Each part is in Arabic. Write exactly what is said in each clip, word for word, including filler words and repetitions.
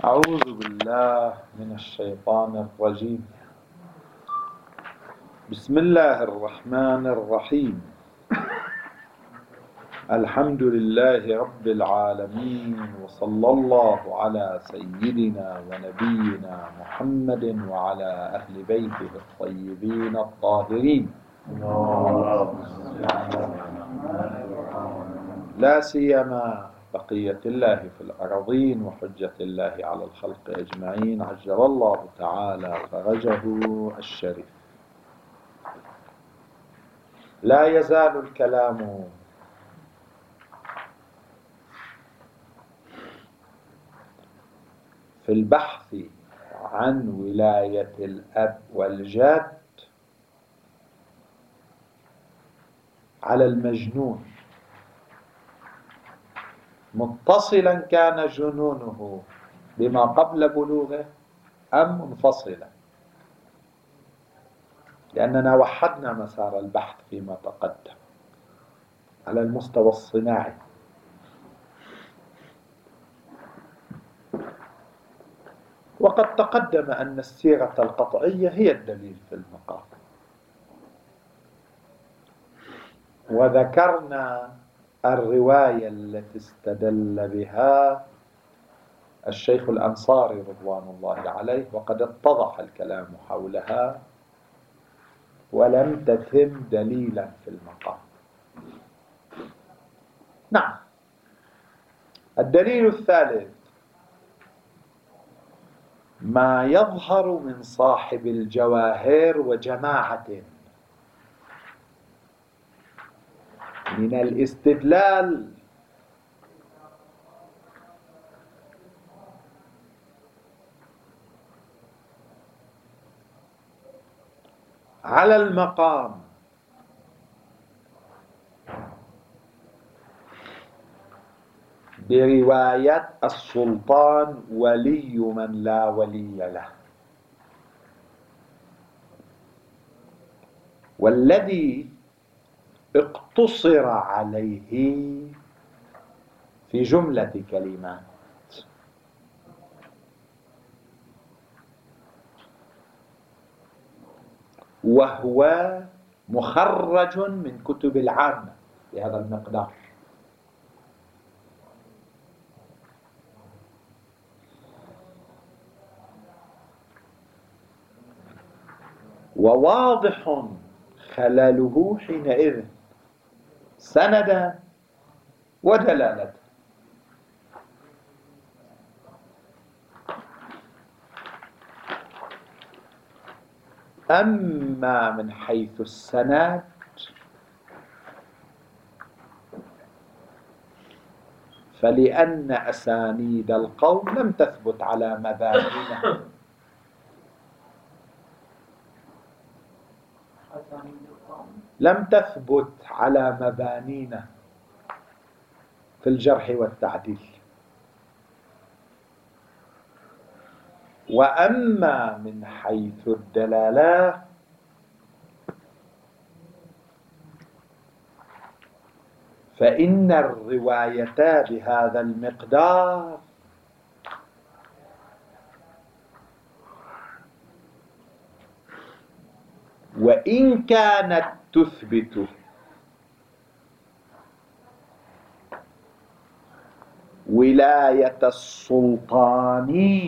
أعوذ بالله من الشيطان الرجيم. بسم الله الرحمن الرحيم. الحمد لله رب العالمين، وصلى الله على سيدنا ونبينا محمد وعلى أهل بيته الطيبين الطاهرين، لا سيما بقية الله في الأراضين وحجة الله على الخلق أجمعين، عجل الله تعالى فرجه الشريف. لا يزال الكلام في البحث عن ولاية الأب والجد على المجنون، متصلا كان جنونه بما قبل بلوغه أم منفصلا، لأننا وحدنا مسار البحث فيما تقدم على المستوى الصناعي. وقد تقدم أن السيرة القطعية هي الدليل في المقام، وذكرنا الرواية التي استدل بها الشيخ الأنصاري رضوان الله عليه، وقد اتضح الكلام حولها ولم تتم دليلا في المقام. نعم، الدليل الثالث ما يظهر من صاحب الجواهر وجماعة من الاستدلال على المقام برواية السلطان ولي من لا ولي له، والذي اقتصر عليه في جملة كلمات، وهو مخرج من كتب العامة بهذا المقدار. وواضح خلله حينئذ سندا ودلالة. أما من حيث السند فلأن أسانيد القوم لم تثبت على مبانينا، لم تثبت على مبانينا في الجرح والتعديل. وأما من حيث الدلالة فإن الروايتا بهذا المقدار وإن كانت تثبت ولاية السلطان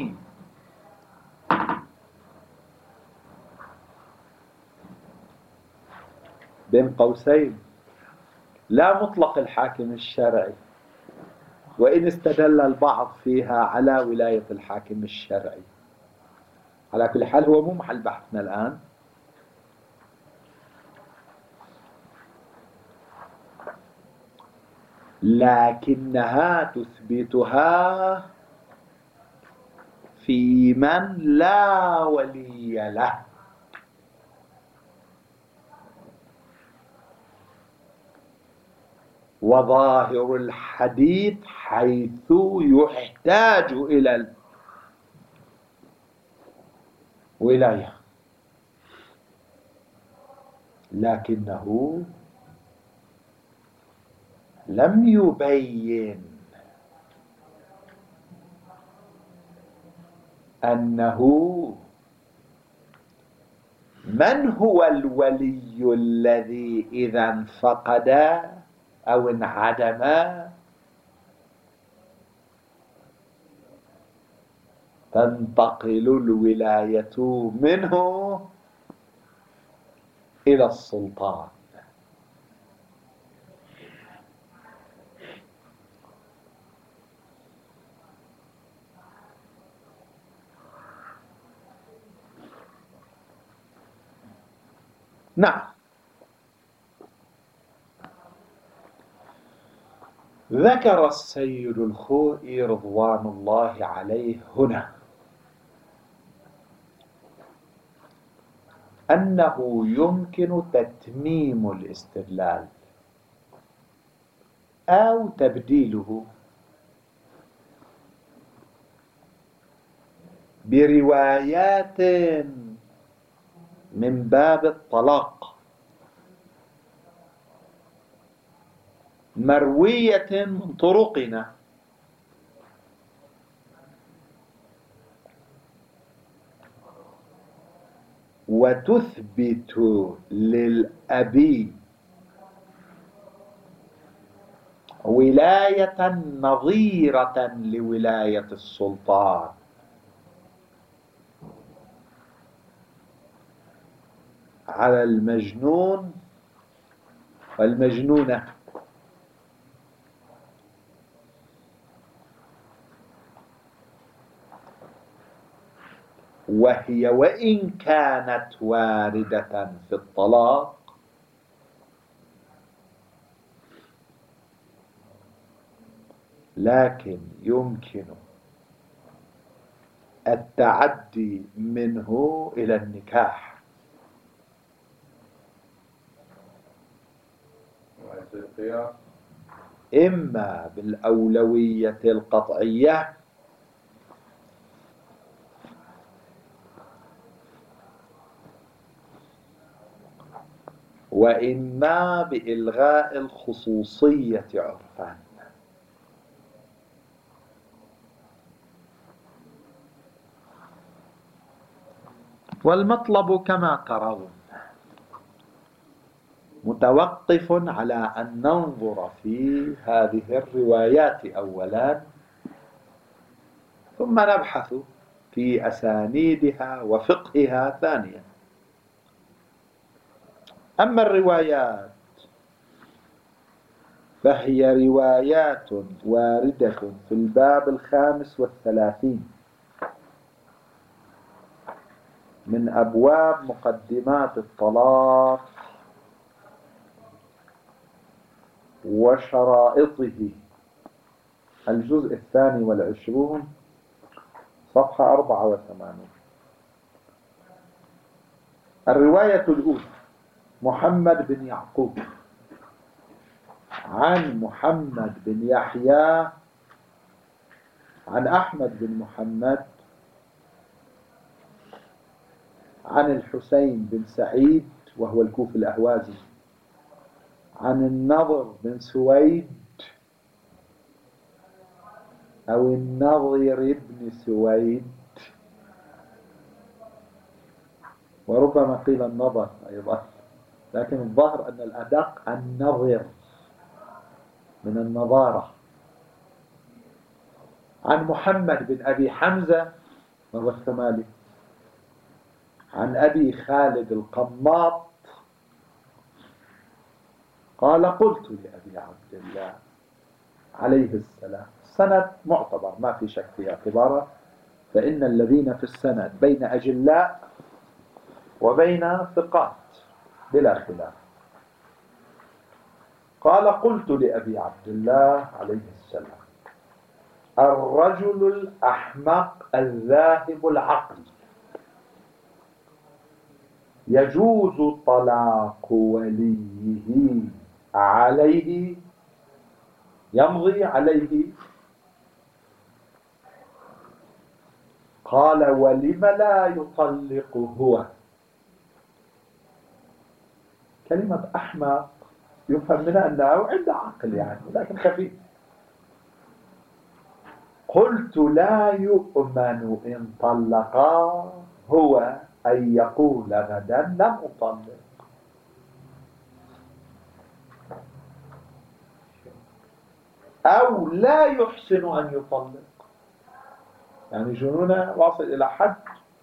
بين قوسين لا مطلق الحاكم الشرعي، وإن استدل البعض فيها على ولاية الحاكم الشرعي. على كل حال هو مو محل بحثنا الآن. لكنها تثبتها في من لا ولي له، وظاهر الحديث حيث يحتاج إلى الولاية، لكنه لم يبين أنه من هو الولي الذي إذا انفقد أو انعدم تنتقل الولاية منه إلى السلطان؟ نعم، ذكر السيد الخوئي رضوان الله عليه هنا أنه يمكن تتميم الاستدلال أو تبديله بروايات من باب الطلاق مروية من طرقنا، وتثبت للأب ولاية نظيرة لولاية السلطان على المجنون والمجنونة، وهي وإن كانت واردة في الطلاق لكن يمكن التعدي منه إلى النكاح، إما بالأولوية القطعية وإما بإلغاء الخصوصية عرفا. والمطلب كما ترون متوقف على أن ننظر في هذه الروايات أولا، ثم نبحث في أسانيدها وفقهها ثانيا. أما الروايات فهي روايات واردة في الباب الخامس والثلاثين من أبواب مقدمات الطلاق وشرائطه، الجزء الثاني والعشرون صفحة أربعة وثمانين. الرواية الأولى محمد بن يعقوب عن محمد بن يحيى عن أحمد بن محمد عن الحسين بن سعيد وهو الكوفي الأهوازي عن النضر بن سويد أو النضر بن سويد، وربما قيل النضر أيضا، لكن الظاهر أن الأدق النظر من النظارة، عن محمد بن أبي حمزة وهو الثمالي عن أبي خالد القماط قال قلت لأبي عبد الله عليه السلام، السند معتبر ما في شك في اعتباره، فإن الذين في السند بين أجلاء وبين ثقات بلا خلاف. قال قلت لأبي عبد الله عليه السلام الرجل الأحمق الذاهب العقل يجوز طلاق وليه عليه، يمضي عليه؟ قال ولم لا يطلق هو؟ كلمة أحمق يفهم منها أنه عنده عقل يعني، لكن خفيف. قلت لا يؤمن إن طلقا هو أن يقول غدا لم أطلق. أو لا يحسن أن يطلق، يعني جنونه واصل إلى حد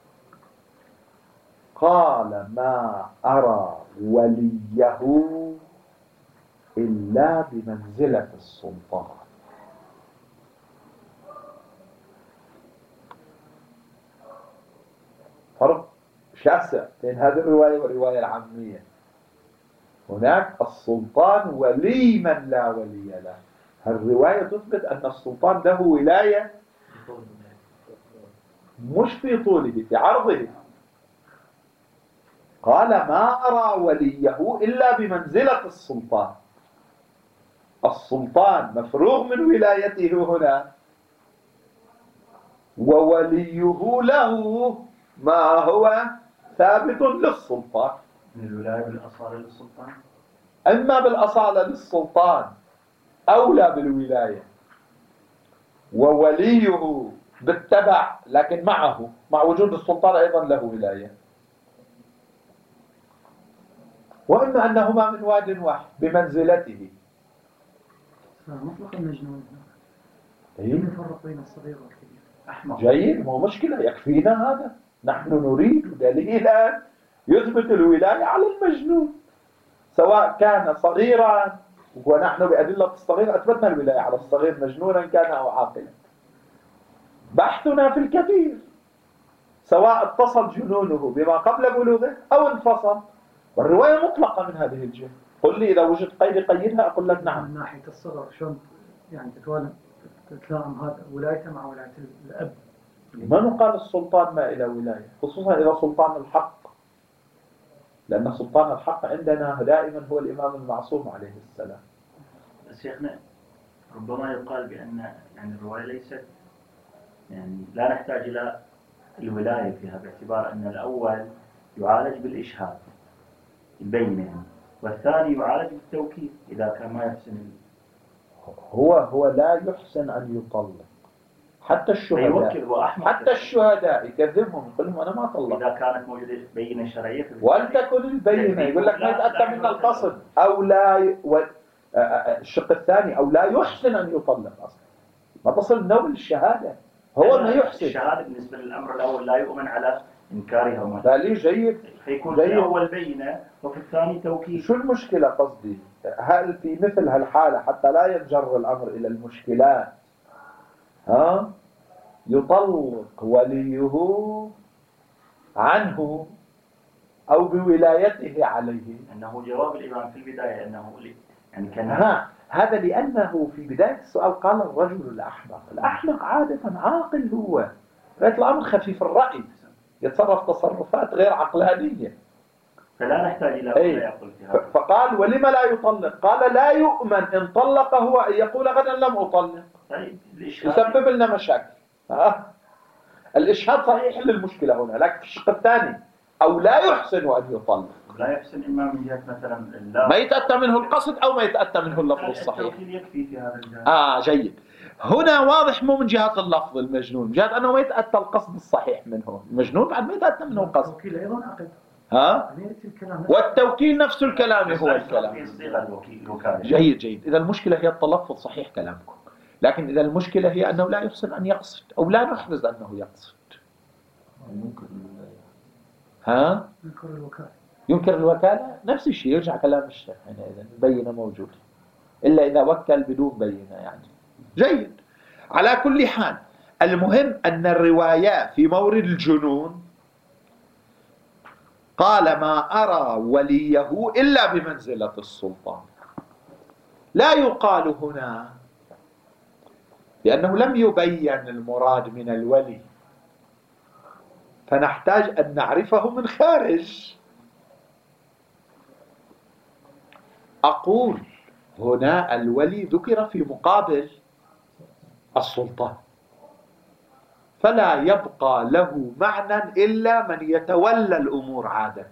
قال ما أرى وليه إلا بمنزلة السلطان. فرق شاسع بين هذه الرواية والرواية العامية. هناك السلطان ولي من لا ولي له. الرواية تثبت أن السلطان له ولاية مش في طوله، في عرضه. قال ما أرى وليه إلا بمنزلة السلطان. السلطان مفروغ من ولايته هنا، ووليه له ما هو ثابت للسلطان. من الولاية بالأصالة للسلطان، أما بالأصالة للسلطان أولى بالولاية، ووليه بالتبع لكن معه، مع وجود السلطان أيضا له ولاية. وإما أنهما من واد واحد بمنزلته. مطلق المجنون إيه؟ يفرق بين الصغير والكبير. أحمق. جيد، مو مشكلة، يكفينا هذا. نحن نريد دليلا يثبت الولاية على المجنون، سواء كان صغيرا، ونحن بأدلة الصغير أثبتنا الولاية على الصغير مجنونا كان أو عاقلا. بحثنا في الكبير سواء اتصل جنونه بما قبل بلوغه أو انفصل، والرواية مطلقة من هذه الجهة. قل لي إذا وجد قيد قيدها، أقول لك نعم. من ناحية الصغر شلون يعني تتوالم تتلائم هذا ولايته مع ولاية الأب؟ ما نقال السلطان ما إلى ولاية، خصوصا إذا سلطان الحق، لأن سلطان الحق عندنا دائما هو الإمام المعصوم عليه السلام. بس شيخنا ربما يقال بأن يعني الرواية ليست، يعني لا نحتاج إلى الولاية فيها، باعتبار أن الأول يعالج بالإشهاد البينة يعني، والثاني يعالج بالتوكيد إذا كان ما يحسن. هو هو لا يحسن أن يطلق، حتى الشهداء حتى الشهداء يكذبهم، يقول لهم أنا ما طلق إذا كانت موجودة بينة شرعية ولتكن البينة، يقول لك ما يتأتى من القصد، أو لا ي... و... الشق الثاني أو لا يحسن أن يطلق أصلا، ما تصل نوع الشهادة، هو ما يحسن. الشهادة بالنسبة للأمر الأول لا يؤمن على إنكارها وما بالي جيد، فيكون في الأول بينة وفي الثاني توكيد. شو المشكلة قصدي؟ هل في مثل هالحالة حتى لا ينجر الأمر إلى المشكلات ها يطلق وليه عنه أو بولايته عليه؟ أنه جواب الإمام في البداية أنه يعني كان ها هذا لأنه في بداية السؤال قال الرجل الأحمق. الأحمق عادة عاقل، هو بقيت الأمر خفيف الرأي، يتصرف تصرفات غير عقلانية، فلا نحتاج إلى أي. يقول في هذا. فقال ولما لا يطلق؟ قال لا يؤمن إن طلق هو أن يقول غدا لم أطلق، طيب يسبب لنا مشاكل. ها الإشهاد صحيح للمشكلة هنا، لكن في الشق الثاني أو لا يحسن أن يطلق، لا يحسن إما من جهة مثلا لا ما يتأتى منه القصد أو ما يتأتى منه اللفظ الصحيح. يكفي في هذا الجانب. آه جيد. هنا واضح مو من جهة اللفظ المجنون، من جهة أنه ما يتأتى القصد الصحيح منه. المجنون بعد ما يتأتى منه القصد. التوكيل أيضا عقد. ها؟ والتوكيل نفس الكلام هو الكلام. جيد جيد. إذا المشكلة هي التلفظ صحيح كلامكم، لكن إذا المشكلة هي أنه لا يحسن أن يقصد أو لا نحرز أنه يقصد. ممكن. ها؟ ينكر الوكالة. ينكر الوكالة نفس الشيء، يرجع كلام الشيخ هنا. إذا البينة موجودة إلا إذا وكل بدون بينة يعني. جيد. على كل حال المهم أن الروايات في مورد الجنون قال ما أرى وليه إلا بمنزلة السلطان. لا يقال هنا لأنه لم يبين المراد من الولي، فنحتاج أن نعرفه من خارج. أقول هنا الولي ذكر في مقابل السلطان، فلا يبقى له معنى إلا من يتولى الأمور عادة،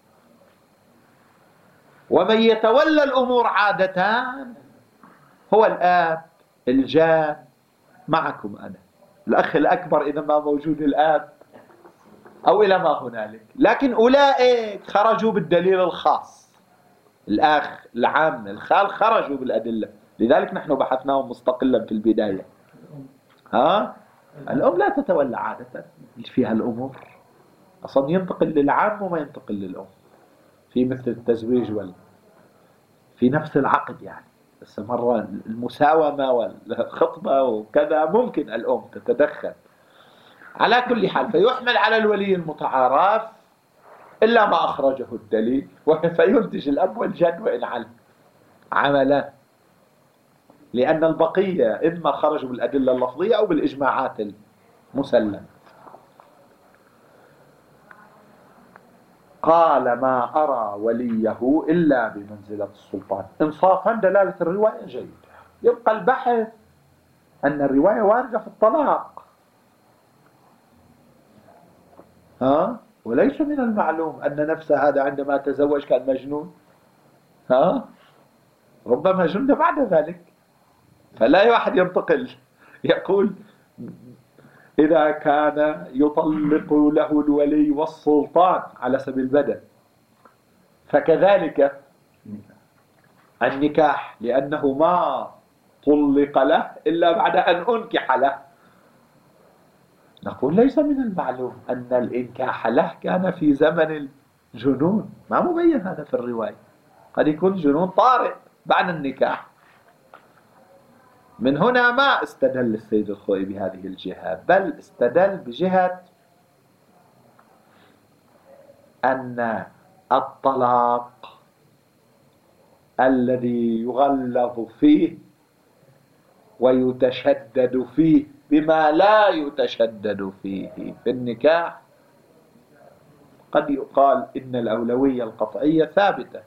ومن يتولى الأمور عادة هو الآب الجاد معكم أنا. الأخ الأكبر إذا ما موجود الآن، أو إلى ما هنالك. لكن أولئك خرجوا بالدليل الخاص، الأخ العام الخال خرجوا بالأدلة، لذلك نحن بحثناهم مستقلا في البداية. ها؟ الأم لا تتولى عادة فيها الأمور، أصلا ينتقل للعام وما ينتقل للأم في مثل التزويج وال في نفس العقد يعني، بس مرة المساومة والخطبة وكذا ممكن الأم تتدخل. على كل حال فيحمل على الولي المتعارف إلا ما أخرجه الدليل، فينتج الأب والجد وإن علم عملا، لأن البقية إما خرجوا بالأدلة اللفظية أو بالإجماعات المسلمة. قال ما أرى وليه إلا بمنزلة السلطان. إنصافا دلالة الرواية جيدة، يبقى البحث أن الرواية واردة في الطلاق، ها؟ وليس من المعلوم أن نفس هذا عندما تزوج كان مجنون، ها؟ ربما جن بعد ذلك. فلا واحد ينتقل يقول إذا كان يطلق له الولي والسلطان على سبيل البدء، فكذلك النكاح، لأنه ما طلق له إلا بعد أن أنكح له. نقول ليس من المعلوم أن الإنكاح له كان في زمن الجنون، ما مبين هذا في الرواية، قد يكون جنون طارئ بعد النكاح. من هنا ما استدل السيد الخوئي بهذه الجهة، بل استدل بجهة أن الطلاق الذي يغلظ فيه ويتشدد فيه بما لا يتشدد فيه في النكاح، قد يقال إن الأولوية القطعية ثابتة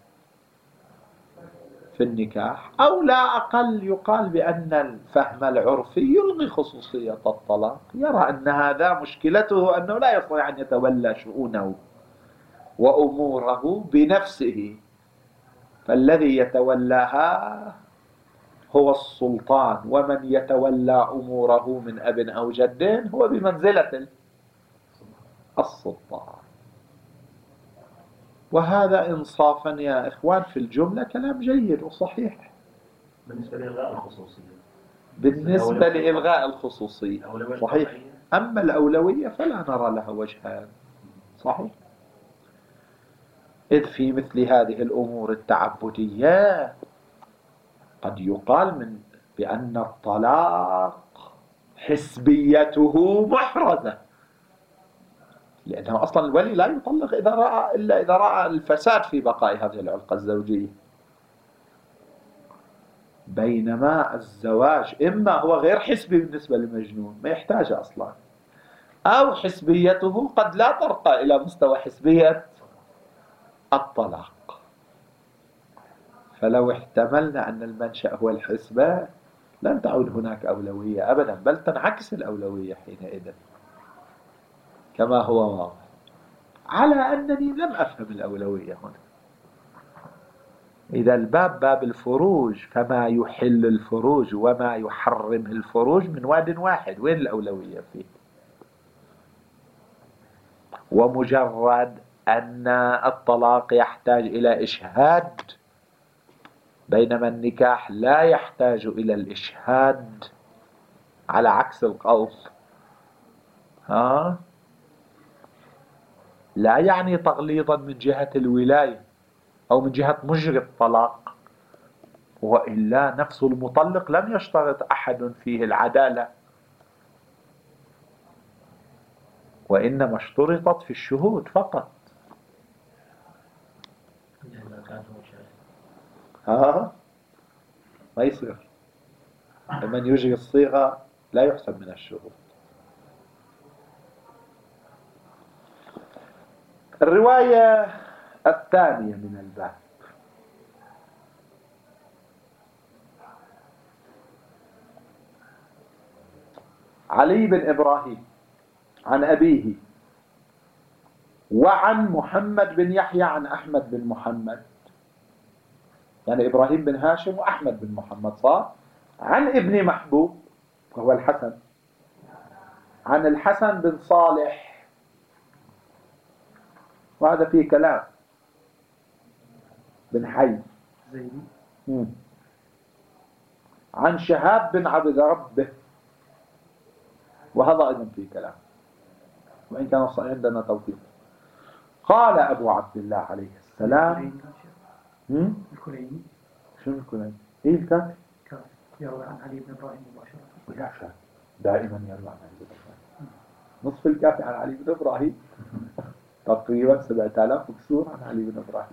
في النكاح، أو لا أقل يقال بأن الفهم العرفي يلغي خصوصية الطلاق، يرى أن هذا مشكلته أنه لا يستطيع أن يتولى شؤونه وأموره بنفسه، فالذي يتولاها هو السلطان، ومن يتولى أموره من أب أو جد هو بمنزلة السلطان. وهذا إنصافا يا إخوان في الجملة كلام جيد وصحيح بالنسبة لإلغاء الخصوصية. بالنسبة لإلغاء الخصوصية صحيح، أما الأولوية فلا نرى لها وجهان صحيح، إذ في مثل هذه الأمور التعبدية قد يقال من بأن الطلاق حسبيته محرزة، لأنه أصلا الولي لا يطلق إذا رأى إلا إذا رأى الفساد في بقاء هذه العلاقة الزوجية، بينما الزواج إما هو غير حسبي بالنسبة للمجنون ما يحتاج أصلا، أو حسبيته قد لا ترقى إلى مستوى حسبية الطلاق. فلو احتملنا أن المنشأ هو الحسبة لن تعود هناك أولوية أبدا، بل تنعكس الأولوية حينئذ كما هو واضح، على أنني لم أفهم الأولوية هنا. إذا الباب باب الفروج، فما يحل الفروج وما يحرم الفروج من واد واحد، وين الأولوية فيه؟ ومجرد أن الطلاق يحتاج إلى إشهاد بينما النكاح لا يحتاج إلى الإشهاد، على عكس القول، ها؟ لا يعني تغليظا من جهة الولاية أو من جهة مجري الطلاق، وإلا نفس المطلق لم يشترط أحد فيه العدالة، وإنما اشترطت في الشهود فقط. ها ما يصير، ومن يجري الصيغة لا يحسب من الشهود. الرواية الثانية من الباب علي بن إبراهيم عن أبيه وعن محمد بن يحيى عن أحمد بن محمد، يعني إبراهيم بن هاشم وأحمد بن محمد صار، عن ابن محبوب وهو الحسن عن الحسن بن صالح، وهذا فيه كلام، بن حي، زيدي. مم. عن شهاب بن عبد ربه، وهذا أيضا فيه كلام وإن كان عندنا توثيق. قال أبو عبد الله عليه السلام. الكليني. الكليني. شنو الكليني؟ إيه الكافي؟ كافي يروي عن علي بن إبراهيم مباشرة. ولا شك دائما يروي عن علي بن إبراهيم. نصف الكافي عن علي بن إبراهيم، تقريبا سبعة آلاف وكسور عن علي بن إبراهيم.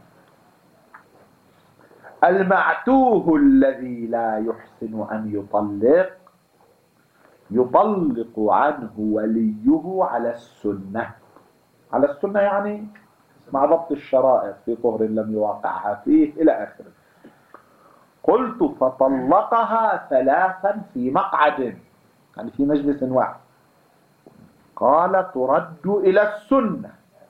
المعتوه الذي لا يحسن أن يطلق يطلق عنه وليه على السنة. على السنة يعني مع ضبط الشرائط في طهر لم يواقعها فيه إلى آخره. قلت فطلقها ثلاثا في مقعد، يعني في مجلس واحد. قال ترد إلى السنة.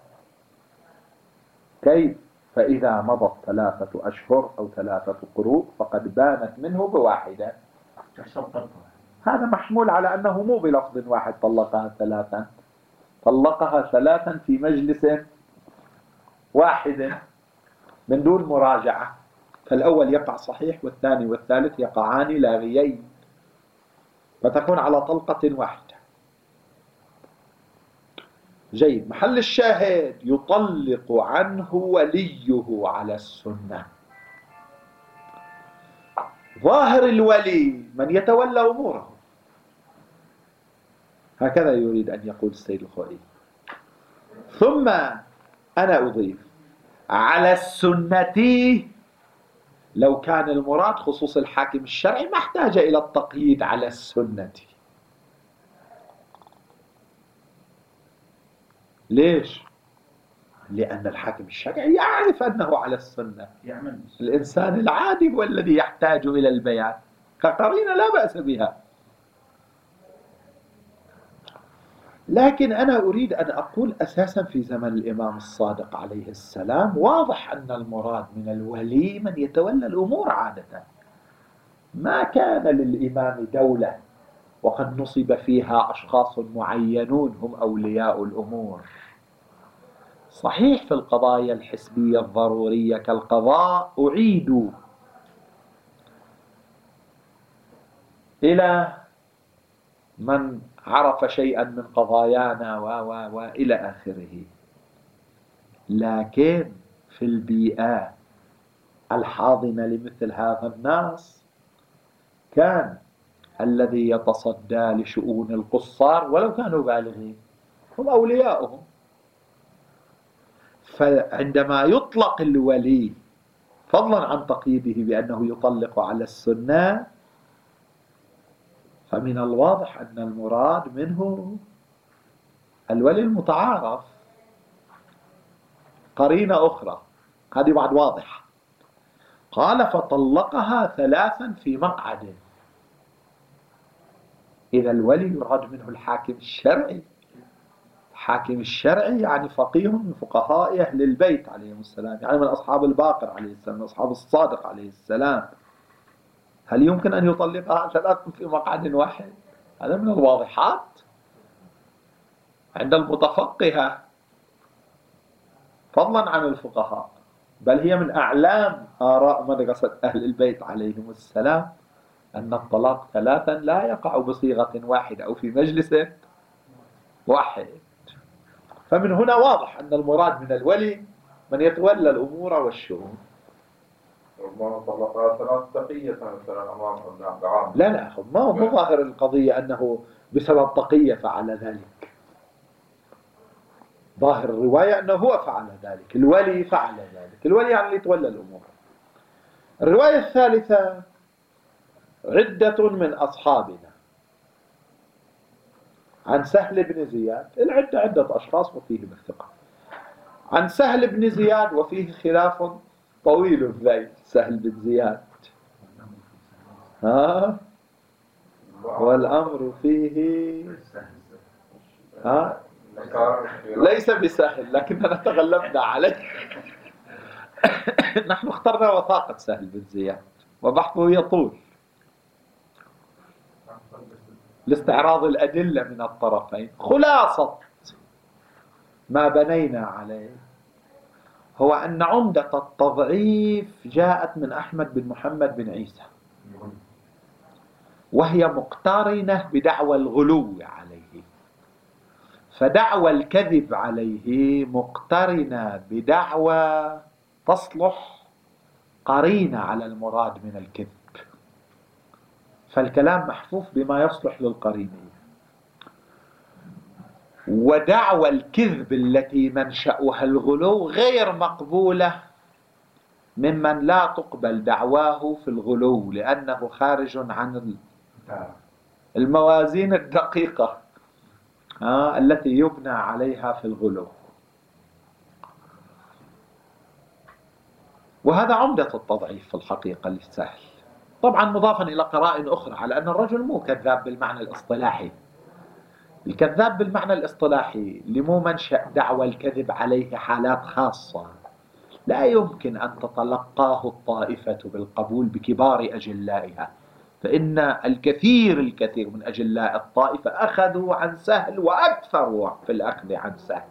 كيف؟ فإذا مضت ثلاثة أشهر أو ثلاثة قروء فقد بانت منه بواحدة. هذا محمول على أنه مو بلفظ واحد طلقها ثلاثا، طلقها ثلاثا في مجلس واحد من دون مراجعة، فالأول يقع صحيح والثاني والثالث يقعان لاغيين، فتكون على طلقة واحدة. جيد. محل الشاهد يطلق عنه وليه على السنة. ظاهر الولي من يتولى أموره، هكذا يريد أن يقول السيد الخوئي. ثم أنا أضيف على السنة، لو كان المراد خصوص الحاكم الشرعي ما احتاج إلى التقييد على السنة. ليش؟ لأن الحاكم الشرعي يعرف أنه على السنة. الإنسان العادي هو الذي يحتاج إلى البيان، كقرينة لا بأس بها. لكن أنا أريد أن أقول أساسا في زمن الإمام الصادق عليه السلام واضح أن المراد من الولي من يتولى الأمور عادة. ما كان للإمام دولة وقد نصب فيها أشخاص معينون هم أولياء الأمور. صحيح في القضايا الحسبية الضرورية كالقضاء أعيد إلى من عرف شيئا من قضايانا و و وإلى آخره. لكن في البيئة الحاضنة لمثل هذا الناس كان الذي يتصدى لشؤون القصار ولو كانوا بالغين هم أولياؤهم. فعندما يطلق الولي فضلا عن تقييده بأنه يطلق على السنة، فمن الواضح أن المراد منه الولي المتعارف. قرينة أخرى هذه بعد واضحة. قال فطلقها ثلاثا في مقعد. إذا الولي يراد منه الحاكم الشرعي. الحاكم الشرعي يعني فقيه من فقهاء أهل البيت عليهم السلام، يعني من أصحاب الباقر عليه السلام، من أصحاب الصادق عليه السلام. هل يمكن أن يطلقها ثلاثا في مقعد واحد؟ هذا من الواضحات عند المتفقهة فضلا عن الفقهاء، بل هي من أعلام آراء مدرسة أهل البيت عليهم السلام أن الطلاق ثلاثا لا يقع بصيغة واحدة أو في مجلس واحد. فمن هنا واضح أن المراد من الولي من يتولى الأمور والشؤون. ربما طلقها ثلاث تقية مثلا أمام ابن. لا لا ما مو ظاهر القضية أنه بسبب تقية فعل ذلك. ظاهر الرواية أنه هو فعل ذلك، الولي فعل ذلك. الولي يعني اللي يتولى الأمور. الرواية الثالثة عدة من أصحابنا عن سهل بن زياد. العدة عدة أشخاص وفيهم الثقة. عن سهل بن زياد وفيه خلاف طويل الذيل. سهل بن زياد ها والأمر فيه ها ليس بسهل لكننا تغلبنا عليه. نحن اخترنا وثاقة سهل بن زياد وبحثه يطول. لاستعراض الأدلة من الطرفين. خلاصة ما بنينا عليه هو أن عمدة التضعيف جاءت من أحمد بن محمد بن عيسى، وهي مقترنة بدعوى الغلو عليه، فدعوى الكذب عليه مقترنة بدعوى تصلح قرينة على المراد من الكذب، فالكلام محفوف بما يصلح للقرينة. ودعوى الكذب التي منشأها الغلو غير مقبولة ممن لا تقبل دعواه في الغلو، لأنه خارج عن الموازين الدقيقة آه التي يبنى عليها في الغلو. وهذا عمدة التضعيف في الحقيقة للسهل، طبعا مضافا إلى قرائن أخرى على أن الرجل مو كذاب بالمعنى الاصطلاحي. الكذاب بالمعنى الاصطلاحي اللي مو منشأ دعوى الكذب عليه حالات خاصة لا يمكن أن تتلقاه الطائفة بالقبول بكبار أجلائها، فإن الكثير الكثير من أجلاء الطائفة أخذوا عن سهل وأكثروا في الأخذ عن سهل.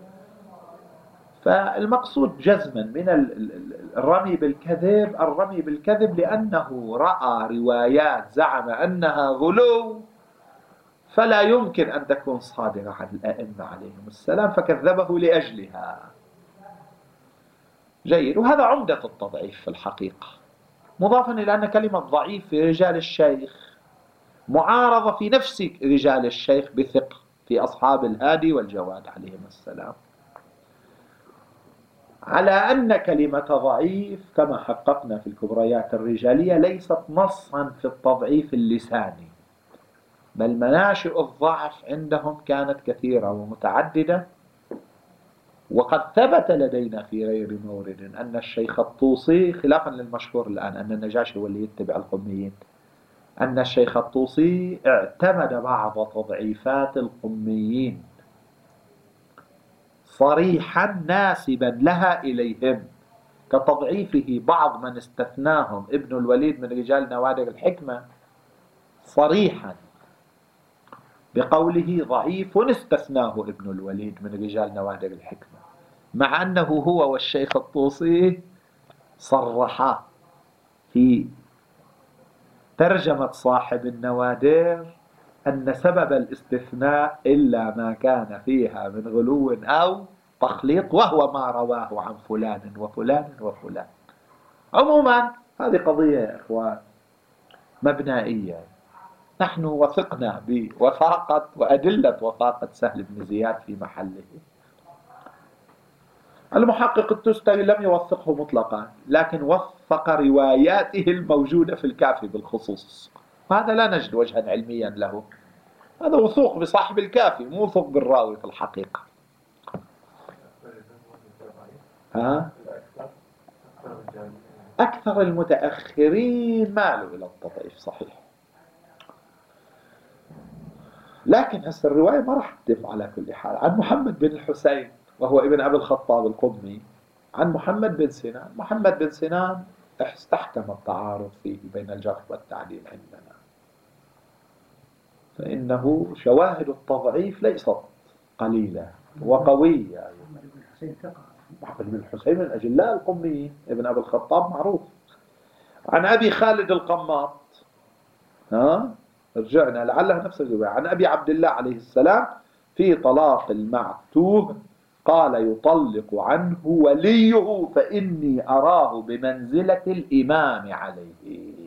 فالمقصود جزما من الرمي بالكذب الرمي بالكذب لأنه رأى روايات زعم أنها غلو فلا يمكن أن تكون صادرة عن الأئمة عليهم السلام فكذبه لأجلها. جيد. وهذا عمدة التضعيف في الحقيقة، مضافا إلى أن كلمة ضعيف في رجال الشيخ معارضة في نفس رجال الشيخ بثقة في أصحاب الهادي والجواد عليهم السلام، على أن كلمة ضعيف كما حققنا في الكبريات الرجالية ليست نصا في التضعيف اللساني، بل مناشئ الضعف عندهم كانت كثيرة ومتعددة. وقد ثبت لدينا في غير مورد أن الشيخ الطوسي، خلافا للمشهور الآن أن النجاشي هو اللي يتبع القميين، أن الشيخ الطوسي اعتمد بعض تضعيفات القميين صريحا ناسبا لها إليهم، كتضعيفه بعض من استثناهم ابن الوليد من رجال نوادر الحكمة صريحا بقوله ضعيف استثناه ابن الوليد من رجال نوادر الحكمة، مع أنه هو والشيخ الطوسي صرحا في ترجمة صاحب النوادر أن سبب الاستثناء إلا ما كان فيها من غلو أو تخليط، وهو ما رواه عن فلان وفلان وفلان. عموما هذه قضية يا إخوان مبنائية، نحن وثقنا بوثاقة وأدلة وثاقة سهل بن زياد في محله. المحقق التستري لم يوثقه مطلقا، لكن وثق رواياته الموجودة في الكافي بالخصوص، هذا لا نجد وجها علميا له، هذا وثوق بصاحب الكافي مو وثوق بالراوي في الحقيقة. ها؟ أكثر المتأخرين مالوا إلى التضعيف صحيح، لكن هسه الرواية ما راح تتم على كل حال. عن محمد بن الحسين وهو ابن أبي الخطاب القمي، عن محمد بن سنان. محمد بن سنان استحكم التعارض فيه بين الجرح والتعديل عندنا، فإنه شواهد التضعيف ليست قليلة وقوية. محمد بن الحسين ثقة. محمد بن الحسين من أجلاء القميين، ابن أبي الخطاب معروف. عن أبي خالد القماط، ها رجعنا لعلها نفس الرواية، عن أبي عبد الله عليه السلام في طلاق المعتوه قال يطلق عنه وليه فإني أراه بمنزلة الإمام عليه،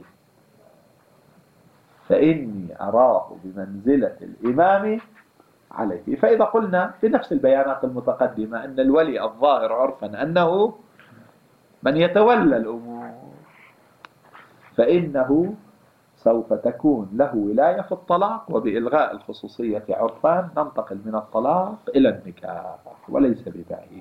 فإني أراه بمنزلة الإمام عليه. فإذا قلنا في نفس البيانات المتقدمة أن الولي الظاهر عرفا أنه من يتولى الأمور، فإنه سوف تكون له ولاية في الطلاق، وبإلغاء الخصوصية عرفان ننتقل من الطلاق إلى النكاح وليس ببعيد.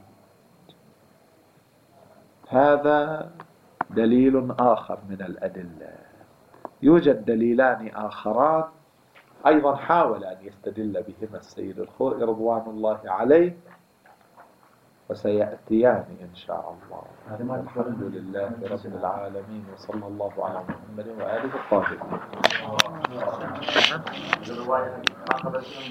هذا دليل آخر من الأدلة. يوجد دليلان آخران أيضا حاول أن يستدل بهما السيد الخوئي رضوان الله عليه، وسيأتيان إن شاء الله. هذا ما الحمد لله رب العالمين، وصلى الله على محمد وآله الطاهرين. الرواية